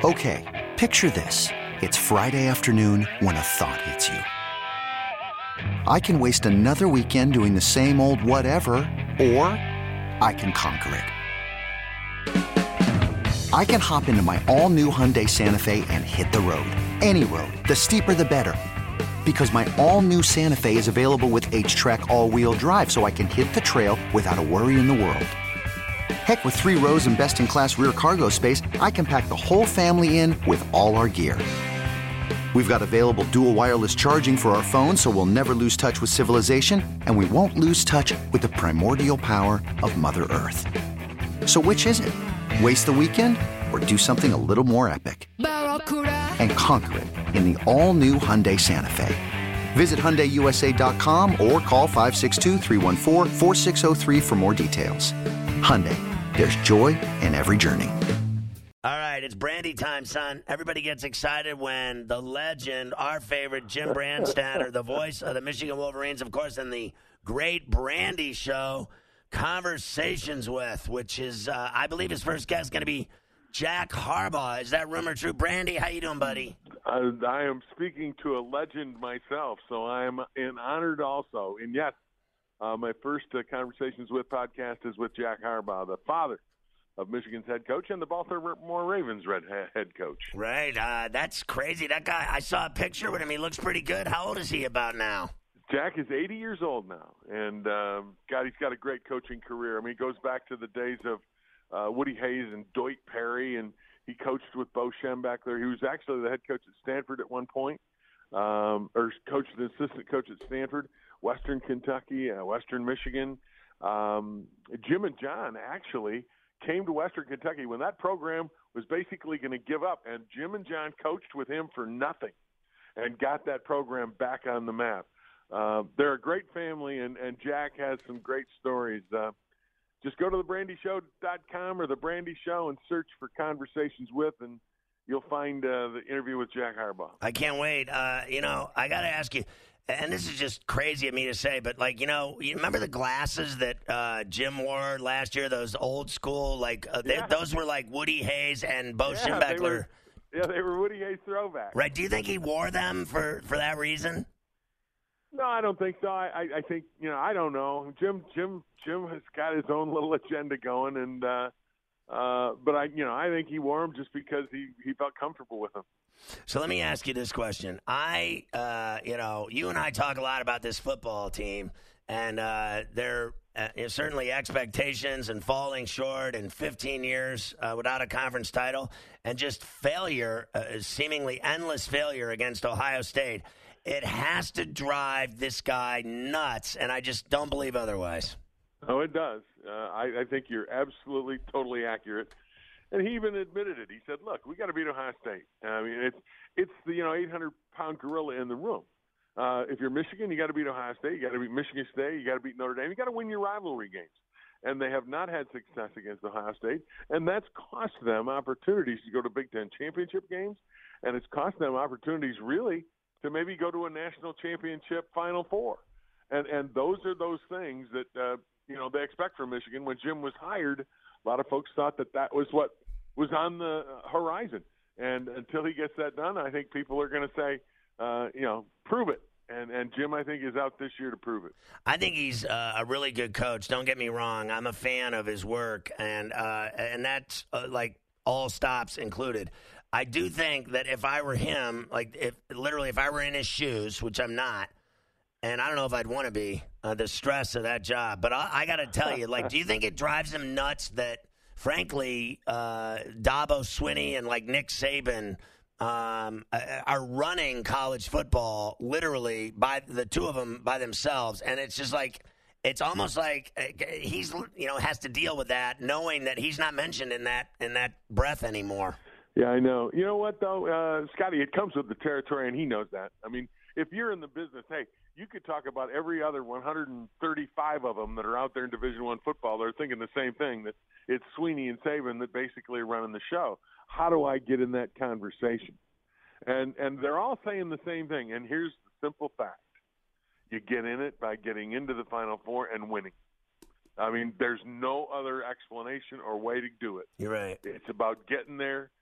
Okay, picture this. It's Friday afternoon when a thought hits you. I can waste another weekend doing the same old whatever, or I can conquer it. I can hop into my all-new Hyundai Santa Fe and hit the road. Any road. The steeper, the better. Because my all-new Santa Fe is available with H-Track all-wheel drive, so I can hit the trail without a worry in the world. Heck, with 3 rows and best-in-class rear cargo space, I can pack the whole family in with all our gear. We've got available dual wireless charging for our phones, so we'll never lose touch with civilization, and we won't lose touch with the primordial power of Mother Earth. So which is it? Waste the weekend or do something a little more epic? And conquer it in the all-new Hyundai Santa Fe. Visit HyundaiUSA.com or call 562-314-4603 for more details. Hyundai, there's joy in every journey. All right, it's Brandy time, son. Everybody gets excited when the legend, our favorite Jim Brandstatter, the voice of the Michigan Wolverines, of course, and the great Brandy Show, Conversations With, which is, I believe his first guest is going to be Jack Harbaugh. Is that rumor true? Brandy, how you doing, buddy? I am speaking to a legend myself, so I am honored also. And yes, my first Conversations With podcast is with Jack Harbaugh, the father of Michigan's head coach and the Baltimore Ravens head coach. Right. That's crazy. That guy, I saw a picture with him. He looks pretty good. How old is he about now? Jack is 80 years old now, and he's got a great coaching career. I mean, he goes back to the days of Woody Hayes and Doit Perry, and he coached with Bo Schembechler. He was actually the head coach at Stanford at one point, or coached the assistant coach at Stanford, Western Kentucky, Western Michigan. Jim and John actually came to Western Kentucky when that program was basically going to give up, and Jim and John coached with him for nothing and got that program back on the map. They're a great family, and Jack has some great stories. Just go to thebrandyshow.com or The Brandy Show and search for Conversations With, and you'll find the interview with Jack Harbaugh. I can't wait. I got to ask you, and this is just crazy of me to say, but, you remember the glasses that Jim wore last year, those old school, those were like Woody Hayes and Bo Schembechler. They were Woody Hayes throwbacks. Right. Do you think he wore them for that reason? No, I don't think so. I think, I don't know. Jim has got his own little agenda going, and but I think he wore them just because he felt comfortable with them. So let me ask you this question. You and I talk a lot about this football team, and there is certainly expectations and falling short in 15 years without a conference title, and just failure, seemingly endless failure against Ohio State. It has to drive this guy nuts, and I just don't believe otherwise. Oh, it does. I think you're absolutely, totally accurate. And he even admitted it. He said, look, we got to beat Ohio State. I mean, it's the 800-pound gorilla in the room. If you're Michigan, you got to beat Ohio State. You got to beat Michigan State. You got to beat Notre Dame. You got to win your rivalry games. And they have not had success against Ohio State, and that's cost them opportunities to go to Big Ten championship games, and it's cost them opportunities really to maybe go to a national championship Final Four. And those are those things that, they expect from Michigan. When Jim was hired, a lot of folks thought that was what was on the horizon. And until he gets that done, I think people are going to say, prove it. And Jim, I think, is out this year to prove it. I think he's a really good coach. Don't get me wrong. I'm a fan of his work, and that's all stops included. I do think that if I were him, if I were in his shoes, which I'm not, and I don't know if I'd want to be, the stress of that job. But I got to tell you, do you think it drives him nuts that, frankly, Dabo Swinney and Nick Saban are running college football literally by the two of them by themselves, and it's just it's almost like he's has to deal with that, knowing that he's not mentioned in that breath anymore. Yeah, I know. You know what, though, Scotty, it comes with the territory, and he knows that. I mean, if you're in the business, hey, you could talk about every other 135 of them that are out there in Division I football. They're thinking the same thing, that it's Sweeney and Saban that basically are running the show. How do I get in that conversation? And they're all saying the same thing, and here's the simple fact. You get in it by getting into the Final Four and winning. I mean, there's no other explanation or way to do it. You're right. It's about getting there.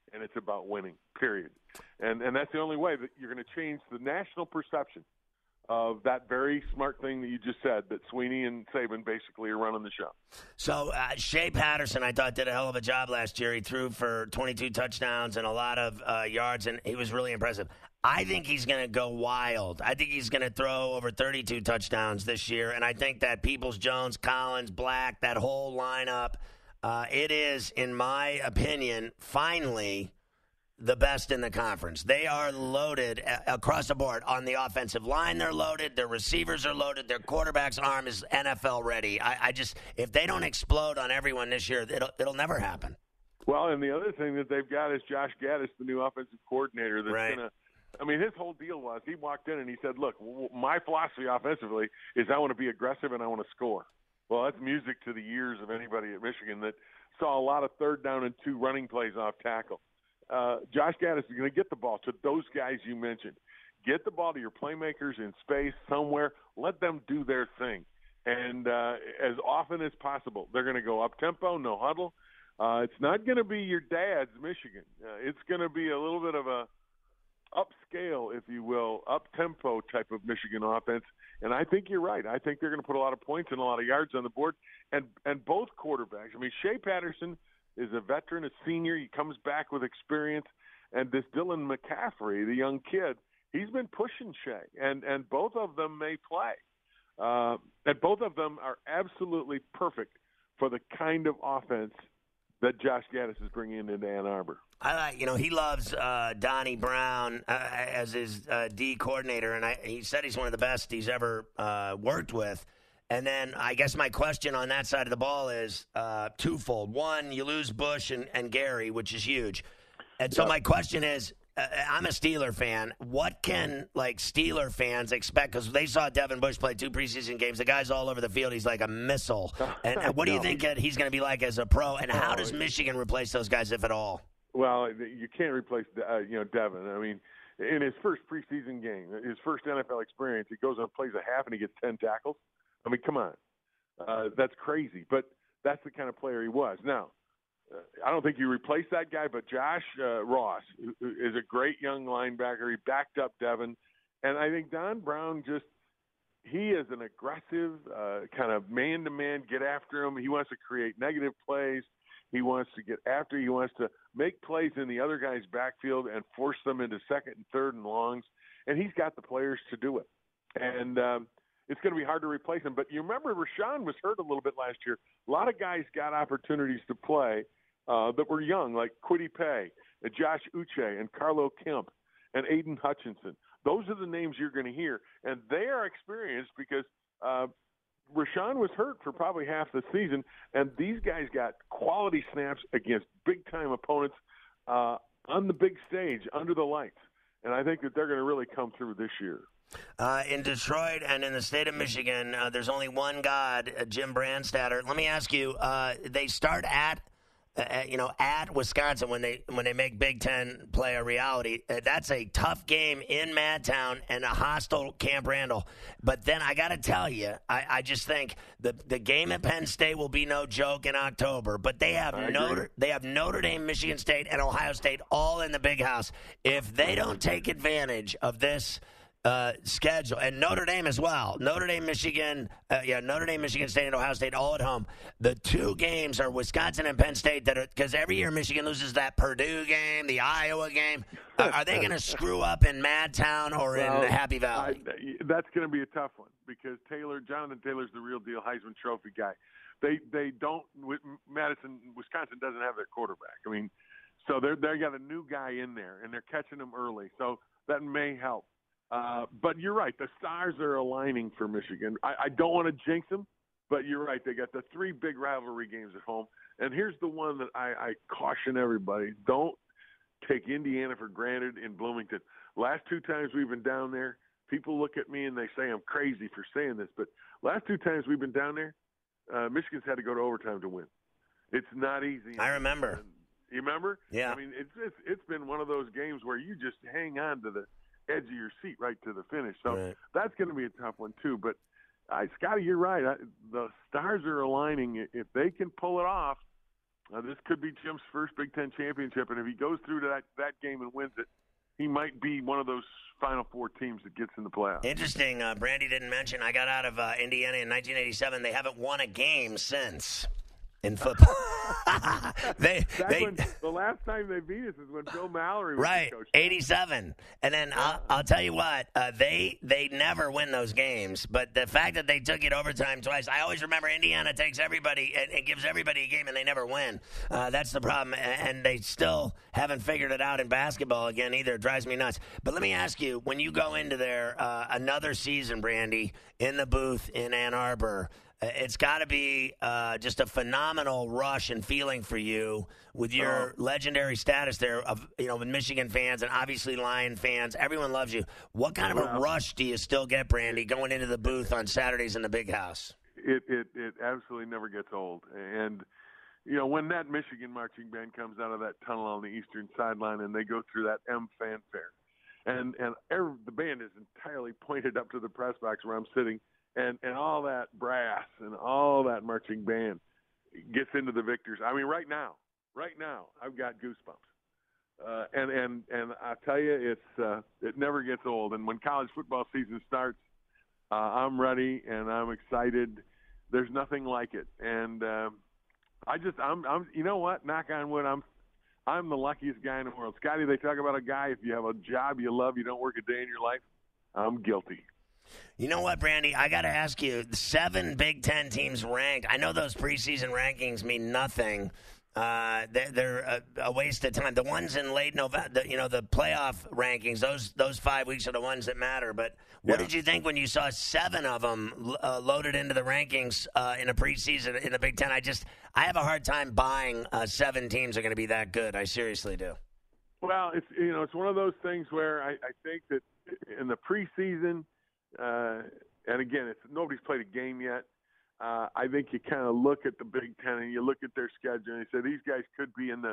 and it's about winning, period. And that's the only way that you're going to change the national perception of that very smart thing that you just said, that Sweeney and Saban basically are running the show. So Shea Patterson, I thought, did a hell of a job last year. He threw for 22 touchdowns and a lot of yards, and he was really impressive. I think he's going to go wild. I think he's going to throw over 32 touchdowns this year, and I think that Peoples-Jones, Collins, Black, that whole lineup, it is, in my opinion, finally the best in the conference. They are loaded across the board. On the offensive line, they're loaded. Their receivers are loaded. Their quarterback's arm is NFL ready. I just, if they don't explode on everyone this year, it'll never happen. Well, and the other thing that they've got is Josh Gaddis, the new offensive coordinator. That's right. going to. I mean, his whole deal was he walked in and he said, "Look, my philosophy offensively is I want to be aggressive and I want to score." Well, that's music to the ears of anybody at Michigan that saw a lot of 3rd down and 2 running plays off tackle. Josh Gaddis is going to get the ball to those guys you mentioned. Get the ball to your playmakers in space somewhere. Let them do their thing. And as often as possible, they're going to go up-tempo, no huddle. It's not going to be your dad's Michigan. It's going to be a little bit of a upscale, if you will, up-tempo type of Michigan offense. And I think you're right. I think they're going to put a lot of points and a lot of yards on the board. And both quarterbacks, I mean, Shea Patterson is a veteran, a senior. He comes back with experience. And this Dylan McCaffrey, the young kid, he's been pushing Shea. And both of them may play. And both of them are absolutely perfect for the kind of offense that Josh Gaddis is bringing into Ann Arbor. He loves Donnie Brown as his D coordinator, and he said he's one of the best he's ever worked with. And then I guess my question on that side of the ball is twofold. One, you lose Bush and Gary, which is huge. And so my question is, I'm a Steeler fan. What can, Steeler fans expect? Because they saw Devin Bush play 2 preseason games. The guy's all over the field. He's like a missile. And what do you think he's going to be like as a pro? And how does Michigan replace those guys, if at all? Well, you can't replace, Devin. I mean, in his first preseason game, his first NFL experience, he goes and plays a half and he gets 10 tackles. I mean, come on. That's crazy. But that's the kind of player he was. Now, I don't think you replace that guy, but Josh Ross who is a great young linebacker. He backed up Devin. And I think Don Brown he is an aggressive kind of man-to-man, get after him. He wants to create negative plays. He wants to get after. He wants to make plays in the other guy's backfield and force them into 2nd and 3rd and longs. And he's got the players to do it. And it's going to be hard to replace him. But you remember Rashawn was hurt a little bit last year. A lot of guys got opportunities to play that were young, like Kwity Paye, and Josh Uche, and Carlo Kemp, and Aiden Hutchinson. Those are the names you're going to hear. And they are experienced because Rashawn was hurt for probably half the season, and these guys got quality snaps against big-time opponents on the big stage, under the lights. And I think that they're going to really come through this year. In Detroit and in the state of Michigan, there's only one God, Jim Brandstatter. Let me ask you, they start at Wisconsin when they make Big Ten play a reality. That's a tough game in Madtown and a hostile Camp Randall. But then I got to tell you, I just think the game at Penn State will be no joke in October. But they have Notre Dame, Michigan State, and Ohio State all in the Big House. If they don't take advantage of this schedule, and Notre Dame as well. Notre Dame, Michigan State, and Ohio State all at home. The 2 games are Wisconsin and Penn State because every year Michigan loses that Purdue game, the Iowa game. Are they going to screw up in Madtown or in Happy Valley? That's going to be a tough one because Jonathan Taylor's the real deal Heisman Trophy guy. They don't. Wisconsin doesn't have their quarterback. I mean, so they got a new guy in there and they're catching him early, so that may help. But you're right. The stars are aligning for Michigan. I don't want to jinx them, but you're right. They got the 3 big rivalry games at home. And here's the one that I caution everybody. Don't take Indiana for granted in Bloomington. Last 2 times we've been down there, people look at me and they say I'm crazy for saying this, but last 2 times we've been down there, Michigan's had to go to overtime to win. It's not easy. I remember. You remember? Yeah. I mean, it's been one of those games where you just hang on to the edge of your seat right to the finish. So That's going to be a tough one too. But Scotty, you're right. The stars are aligning. If they can pull it off, This could be Jim's first Big Ten championship, and if he goes through to that game and wins it, he might be one of those Final Four teams that gets in the playoffs. Interesting. Brandy didn't mention I got out of Indiana in 1987. They haven't won a game since in football. The last time they beat us is when Bill Mallory was right, the coach. 87. And then I'll tell you what, they never win those games. But the fact that they took it overtime twice, I always remember Indiana takes everybody and gives everybody a game and they never win. That's the problem. And they still haven't figured it out in basketball again either. It drives me nuts. But let me ask you, when you go into there another season, Brandy, in the booth in Ann Arbor, it's got to be just a phenomenal rush and feeling for you with your legendary status there of, with Michigan fans and obviously Lion fans. Everyone loves you. What kind of a rush do you still get, Brandy, going into the booth on Saturdays in the Big House? It absolutely never gets old. And, when that Michigan marching band comes out of that tunnel on the eastern sideline and they go through that M fanfare, and the band is entirely pointed up to the press box where I'm sitting, and all that brass and all that marching band gets into the victors. I mean, right now, I've got goosebumps. And I tell you, it never gets old. And when college football season starts, I'm ready and I'm excited. There's nothing like it. And I'm you know what? Knock on wood, I'm the luckiest guy in the world. Scotty, they talk about a guy, if you have a job you love, you don't work a day in your life. I'm guilty. You know what, Brandy? I got to ask you, 7 Big Ten teams ranked. I know those preseason rankings mean nothing. They're a waste of time. The ones in late November, the playoff rankings, those 5 weeks are the ones that matter. But what did you think when you saw 7 of them loaded into the rankings in a preseason in the Big Ten? I have a hard time buying 7 teams are going to be that good. I seriously do. Well, it's one of those things where I think that in the preseason, and again, nobody's played a game yet. I think you kind of look at the Big Ten and you look at their schedule and you say these guys could be in the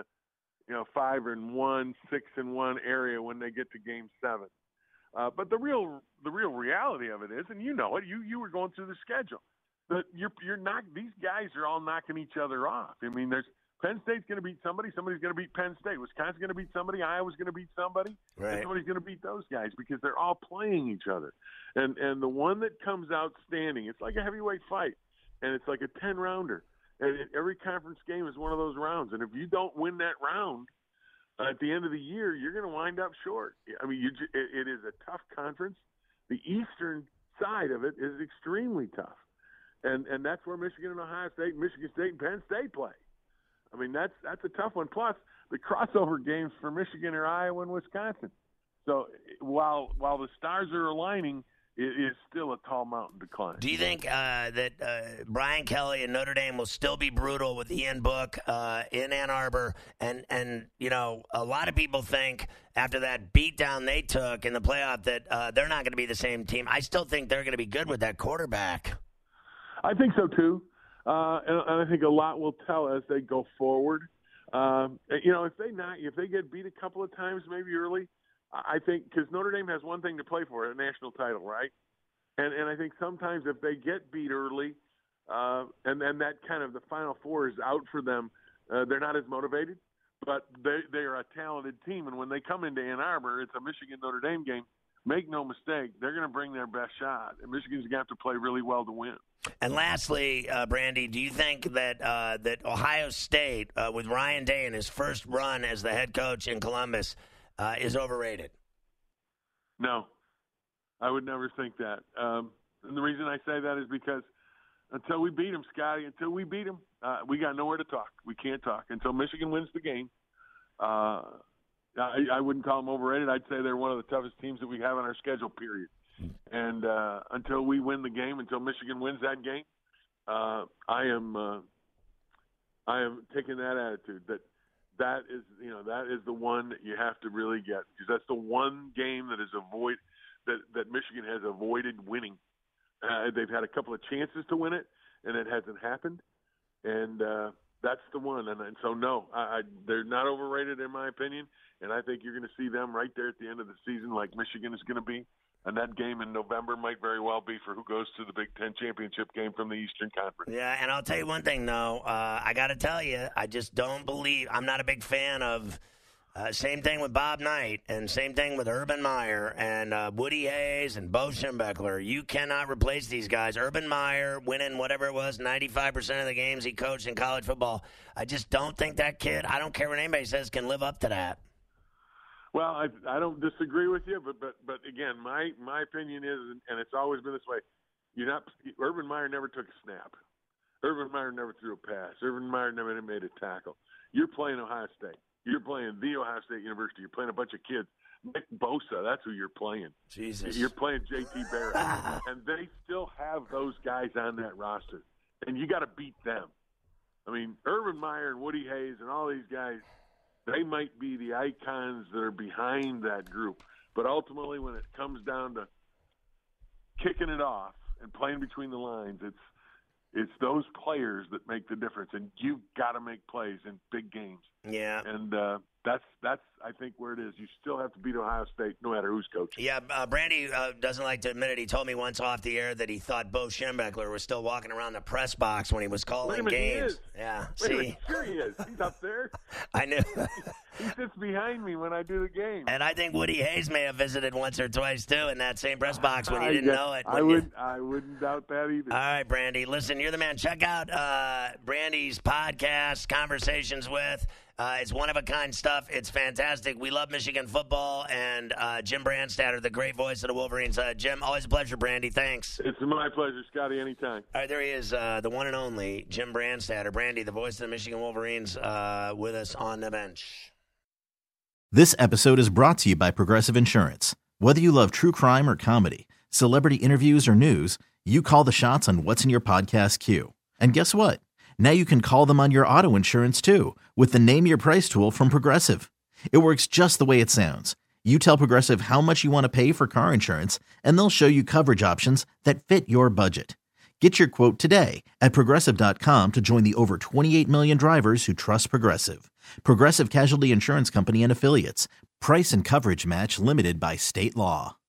5-1, 6-1 area when they get to Game 7. But the real reality of it is, and you know it, you were going through the schedule, that you're not. These guys are all knocking each other off. I mean, Penn State's going to beat somebody. Somebody's going to beat Penn State. Wisconsin's going to beat somebody. Iowa's going to beat somebody. Right. And somebody's going to beat those guys because they're all playing each other. And the one that comes out standing, it's like a heavyweight fight, and it's like a 10-rounder. And every conference game is one of those rounds. And if you don't win that round at the end of the year, you're going to wind up short. I mean, it is a tough conference. The eastern side of it is extremely tough. And that's where Michigan and Ohio State, Michigan State and Penn State play. I mean, that's a tough one. Plus, the crossover games for Michigan are Iowa and Wisconsin. So while the stars are aligning, it is still a tall mountain to climb. Do you think that Brian Kelly and Notre Dame will still be brutal with Ian Book in Ann Arbor? And a lot of people think after that beatdown they took in the playoff that they're not going to be the same team. I still think they're going to be good with that quarterback. I think so, too. And I think a lot will tell as they go forward. If they get beat a couple of times, maybe early, I think because Notre Dame has one thing to play for, a national title, right? And I think sometimes if they get beat early, and then that kind of the Final Four is out for them, they're not as motivated. But they are a talented team, and when they come into Ann Arbor, it's a Michigan-Notre Dame game. Make no mistake, they're going to bring their best shot. And Michigan's going to have to play really well to win. And lastly, Brandy, do you think that that Ohio State, with Ryan Day in his first run as the head coach in Columbus, is overrated? No, I would never think that. And the reason I say that is because until we beat them, Scotty, we got nowhere to talk. We can't talk. Until Michigan wins the game, I wouldn't call them overrated. I'd say they're one of the toughest teams that we have on our schedule, period. And until we win the game, until Michigan wins that game, I am taking that attitude that is the one that you have to really get, because that's the one game that that Michigan has avoided winning. They've had a couple of chances to win it, and it hasn't happened. And that's the one. And so, no, they're not overrated in my opinion. And I think you're going to see them right there at the end of the season like Michigan is going to be. And that game in November might very well be for who goes to the Big Ten championship game from the Eastern Conference. Yeah, and I'll tell you one thing, though. I got to tell you, I just don't believe – I'm not a big fan of same thing with Bob Knight and same thing with Urban Meyer and Woody Hayes and Bo Schembechler. You cannot replace these guys. Urban Meyer winning whatever it was, 95% of the games he coached in college football. I just don't think that kid – I don't care what anybody says – can live up to that. Well, I don't disagree with you, but again, my opinion is, and it's always been this way, Urban Meyer never took a snap. Urban Meyer never threw a pass. Urban Meyer never made a tackle. You're playing Ohio State. You're playing the Ohio State University. You're playing a bunch of kids. Nick Bosa, that's who you're playing. Jesus. You're playing J.T. Barrett. And they still have those guys on that roster. And you got to beat them. I mean, Urban Meyer and Woody Hayes and all these guys, they might be the icons that are behind that group. But ultimately, when it comes down to kicking it off and playing between the lines, it's those players that make the difference. And you've got to make plays in big games. Yeah. And that's I think where it is. You still have to beat Ohio State no matter who's coaching. Yeah, Brandy doesn't like to admit it. He told me once off the air that he thought Bo Schembechler was still walking around the press box when he was calling games. He is. Yeah, Sure he is. He's up there. I knew. He sits behind me when I do the game. And I think Woody Hayes may have visited once or twice, too, in that same press box when you didn't know it. I wouldn't doubt that either. All right, Brandy. Listen, you're the man. Check out Brandy's podcast, Conversations With. It's one-of-a-kind stuff. It's fantastic. We love Michigan football, and Jim Brandstatter, the great voice of the Wolverines. Jim, always a pleasure, Brandy. Thanks. It's my pleasure, Scotty, anytime. All right, there he is, the one and only Jim Brandstatter. Brandy, the voice of the Michigan Wolverines, with us on the bench. This episode is brought to you by Progressive Insurance. Whether you love true crime or comedy, celebrity interviews or news, you call the shots on what's in your podcast queue. And guess what? Now you can call them on your auto insurance, too, with the Name Your Price tool from Progressive. It works just the way it sounds. You tell Progressive how much you want to pay for car insurance, and they'll show you coverage options that fit your budget. Get your quote today at Progressive.com to join the over 28 million drivers who trust Progressive. Progressive Casualty Insurance Company and Affiliates. Price and coverage match limited by state law.